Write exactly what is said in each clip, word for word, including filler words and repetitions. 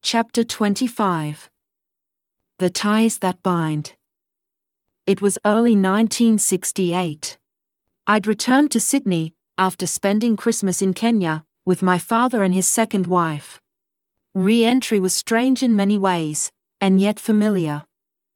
Chapter twenty-five. The Ties That Bind. It was early nineteen sixty-eight. I'd returned to Sydney, after spending Christmas in Kenya, with my father and his second wife. Re-entry was strange in many ways, and yet familiar.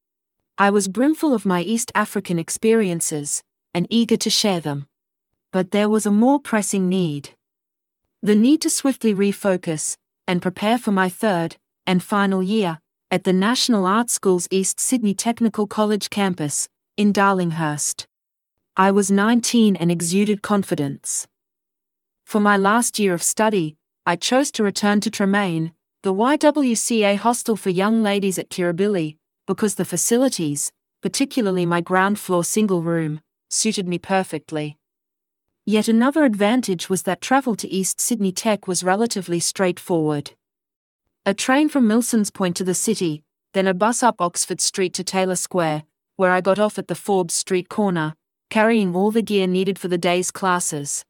I was brimful of my East African experiences, and eager to share them. But there was a more pressing need. The need to swiftly refocus, and prepare for my third, and final year, at the National Art School's East Sydney Technical College campus, in Darlinghurst. I was nineteen and exuded confidence. For my last year of study, I chose to return to Tremaine, the Y W C A hostel for young ladies at Kirribilli, because the facilities, particularly my ground floor single room, suited me perfectly. Yet another advantage was that travel to East Sydney Tech was relatively straightforward. A train from Milsons Point to the city, then a bus up Oxford Street to Taylor Square, where I got off at the Forbes Street corner, carrying all the gear needed for the day's classes.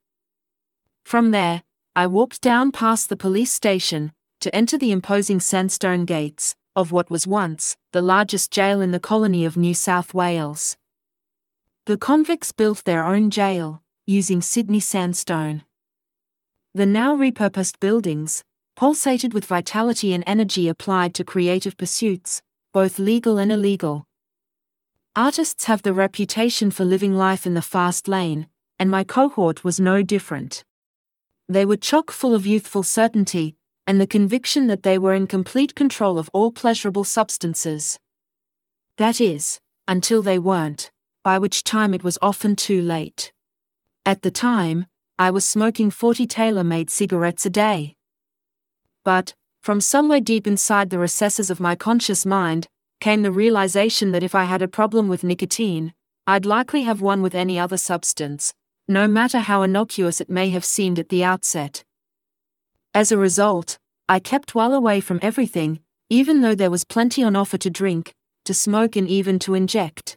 From there, I walked down past the police station, to enter the imposing sandstone gates, of what was once the largest jail in the colony of New South Wales. The convicts built their own jail, using Sydney sandstone. The now repurposed buildings pulsated with vitality and energy applied to creative pursuits, both legal and illegal. Artists have the reputation for living life in the fast lane, and my cohort was no different. They were chock full of youthful certainty, and the conviction that they were in complete control of all pleasurable substances. That is, until they weren't, by which time it was often too late. At the time, I was smoking forty tailor-made cigarettes a day. But, from somewhere deep inside the recesses of my conscious mind, came the realization that if I had a problem with nicotine, I'd likely have one with any other substance, no matter how innocuous it may have seemed at the outset. As a result, I kept well away from everything, even though there was plenty on offer to drink, to smoke and even to inject.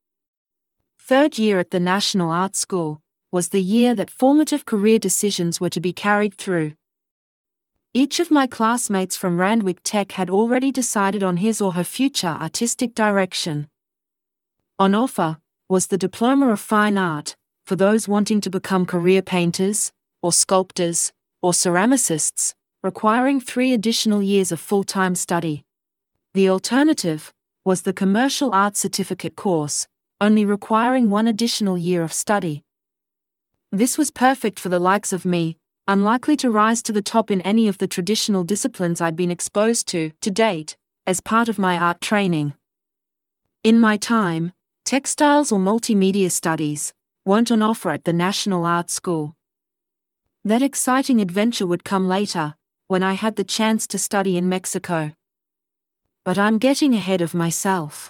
Third year at the National Art School was the year that formative career decisions were to be carried through. Each of my classmates from Randwick Tech had already decided on his or her future artistic direction. On offer was the Diploma of Fine Art, for those wanting to become career painters, or sculptors, or ceramicists, requiring three additional years of full-time study. The alternative was the Commercial Arts Certificate course, only requiring one additional year of study. This was perfect for the likes of me, unlikely to rise to the top in any of the traditional disciplines I'd been exposed to, to date, as part of my art training. In my time, textiles or multimedia studies weren't on offer at the National Art School. That exciting adventure would come later, when I had the chance to study in Mexico. But I'm getting ahead of myself.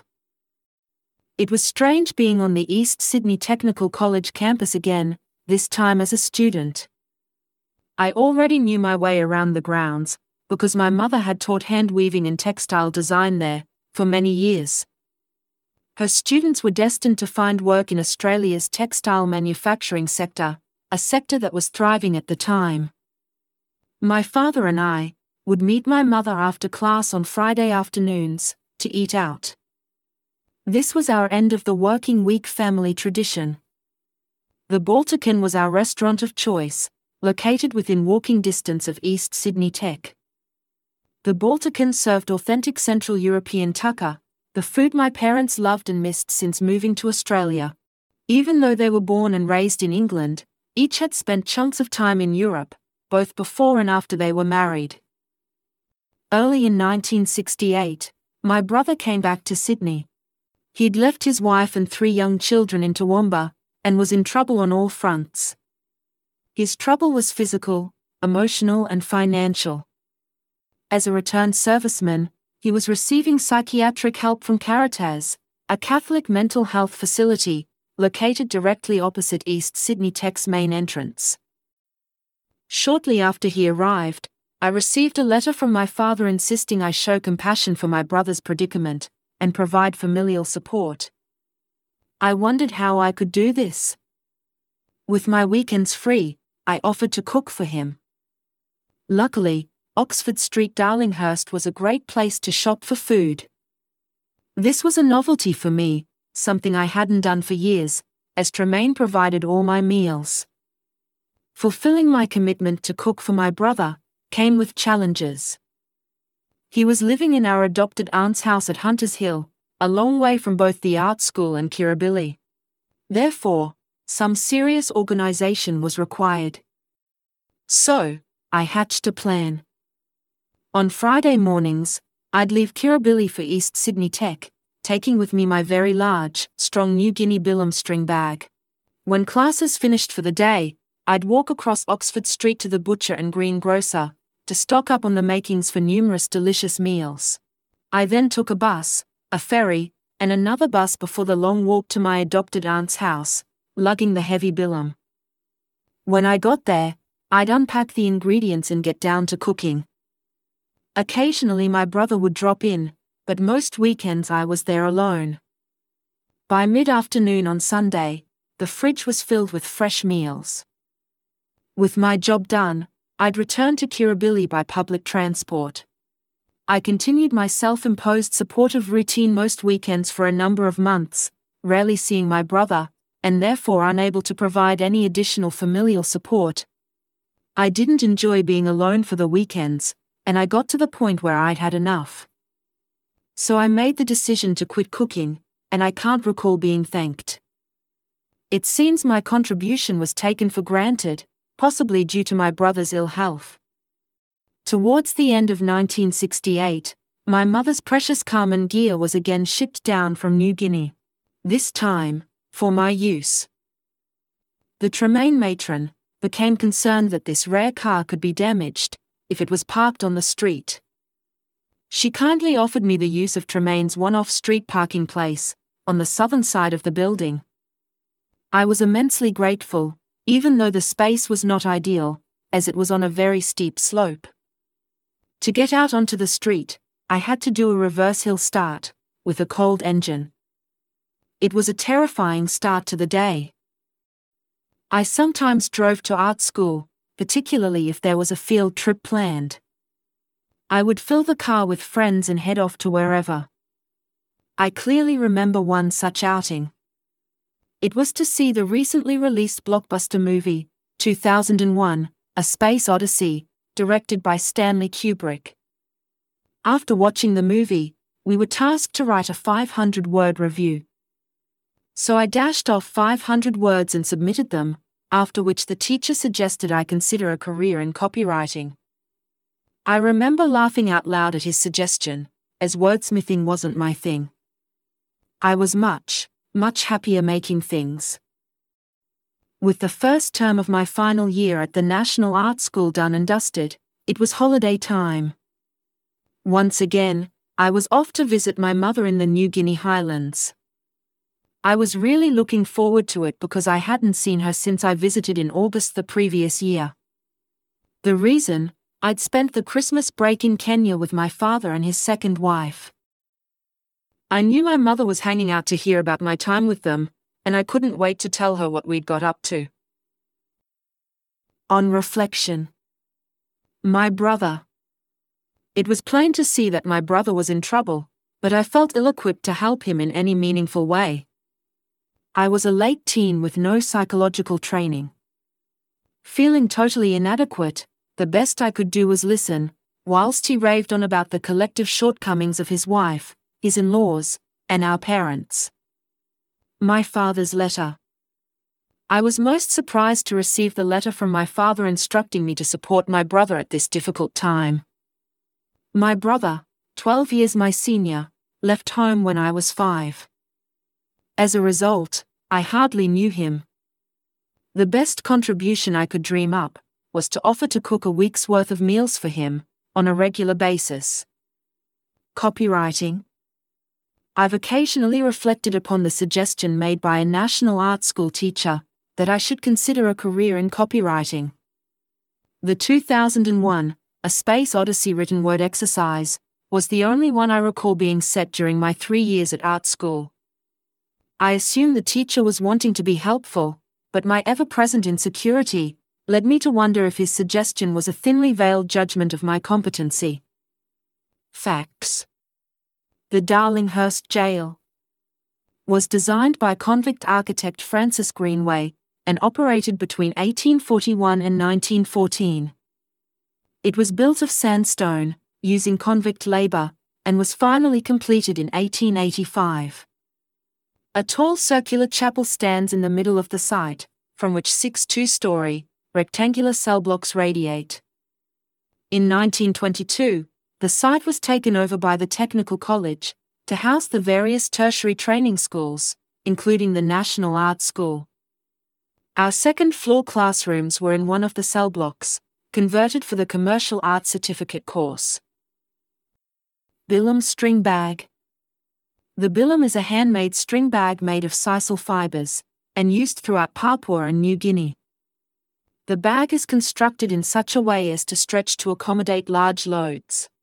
It was strange being on the East Sydney Technical College campus again, this time as a student. I already knew my way around the grounds, because my mother had taught hand weaving and textile design there, for many years. Her students were destined to find work in Australia's textile manufacturing sector, a sector that was thriving at the time. My father and I would meet my mother after class on Friday afternoons, to eat out. This was our end of the working week family tradition. The Balticon was our restaurant of choice, located within walking distance of East Sydney Tech. The Balticon served authentic Central European tucker, the food my parents loved and missed since moving to Australia. Even though they were born and raised in England, each had spent chunks of time in Europe, both before and after they were married. Early in nineteen sixty-eight, my brother came back to Sydney. He'd left his wife and three young children in Toowoomba, and was in trouble on all fronts. His trouble was physical, emotional and financial. As a returned serviceman, he was receiving psychiatric help from Caritas, a Catholic mental health facility, located directly opposite East Sydney Tech's main entrance. Shortly after he arrived, I received a letter from my father insisting I show compassion for my brother's predicament, and provide familial support. I wondered how I could do this. With my weekends free, I offered to cook for him. Luckily, Oxford Street, Darlinghurst was a great place to shop for food. This was a novelty for me, something I hadn't done for years, as Tremaine provided all my meals. Fulfilling my commitment to cook for my brother came with challenges. He was living in our adopted aunt's house at Hunters Hill, a long way from both the art school and Kirribilli. Therefore, some serious organization was required. So, I hatched a plan. On Friday mornings, I'd leave Kirribilli for East Sydney Tech, taking with me my very large, strong New Guinea Bilum string bag. When classes finished for the day, I'd walk across Oxford Street to the butcher and greengrocer to stock up on the makings for numerous delicious meals. I then took a bus, a ferry, and another bus before the long walk to my adopted aunt's house, lugging the heavy bilum. When I got there, I'd unpack the ingredients and get down to cooking. Occasionally my brother would drop in, but most weekends I was there alone. By mid-afternoon on Sunday, the fridge was filled with fresh meals. With my job done, I'd return to Kirribilli by public transport. I continued my self-imposed supportive routine most weekends for a number of months, rarely seeing my brother, and therefore unable to provide any additional familial support. I didn't enjoy being alone for the weekends, and I got to the point where I'd had enough. So I made the decision to quit cooking, and I can't recall being thanked. It seems my contribution was taken for granted, possibly due to my brother's ill health. Towards the end of nineteen sixty-eight, my mother's precious Carmen gear was again shipped down from New Guinea. This time, for my use. The Tremaine matron became concerned that this rare car could be damaged if it was parked on the street. She kindly offered me the use of Tremaine's one-off street parking place on the southern side of the building. I was immensely grateful, even though the space was not ideal, as it was on a very steep slope. To get out onto the street, I had to do a reverse hill start, with a cold engine. It was a terrifying start to the day. I sometimes drove to art school, particularly if there was a field trip planned. I would fill the car with friends and head off to wherever. I clearly remember one such outing. It was to see the recently released blockbuster movie, two thousand one, A Space Odyssey, directed by Stanley Kubrick. After watching the movie, we were tasked to write a five hundred word review. So I dashed off five hundred words and submitted them, after which the teacher suggested I consider a career in copywriting. I remember laughing out loud at his suggestion, as wordsmithing wasn't my thing. I was much, much happier making things. With the first term of my final year at the National Art School done and dusted, it was holiday time. Once again, I was off to visit my mother in the New Guinea Highlands. I was really looking forward to it because I hadn't seen her since I visited in August the previous year. The reason? I'd spent the Christmas break in Kenya with my father and his second wife. I knew my mother was hanging out to hear about my time with them, and I couldn't wait to tell her what we'd got up to. On reflection. My brother. It was plain to see that my brother was in trouble, but I felt ill-equipped to help him in any meaningful way. I was a late teen with no psychological training. Feeling totally inadequate, the best I could do was listen, whilst he raved on about the collective shortcomings of his wife, his in-laws, and our parents. My father's letter. I was most surprised to receive the letter from my father instructing me to support my brother at this difficult time. My brother, twelve years my senior, left home when I was five. As a result, I hardly knew him. The best contribution I could dream up was to offer to cook a week's worth of meals for him, on a regular basis. Copywriting. I've occasionally reflected upon the suggestion made by a National Art School teacher, that I should consider a career in copywriting. The two thousand one, A Space Odyssey written word exercise, was the only one I recall being set during my three years at art school. I assume the teacher was wanting to be helpful, but my ever-present insecurity led me to wonder if his suggestion was a thinly veiled judgment of my competency. Facts. The Darlinghurst Jail was designed by convict architect Francis Greenway and operated between eighteen forty-one and nineteen fourteen. It was built of sandstone, using convict labor, and was finally completed in eighteen eighty-five. A tall circular chapel stands in the middle of the site, from which six two-story, rectangular cell blocks radiate. In nineteen twenty-two, the site was taken over by the Technical College, to house the various tertiary training schools, including the National Art School. Our second-floor classrooms were in one of the cell blocks, converted for the Commercial Arts Certificate course. Bilum String Bag. The bilum is a handmade string bag made of sisal fibers, and used throughout Papua and New Guinea. The bag is constructed in such a way as to stretch to accommodate large loads.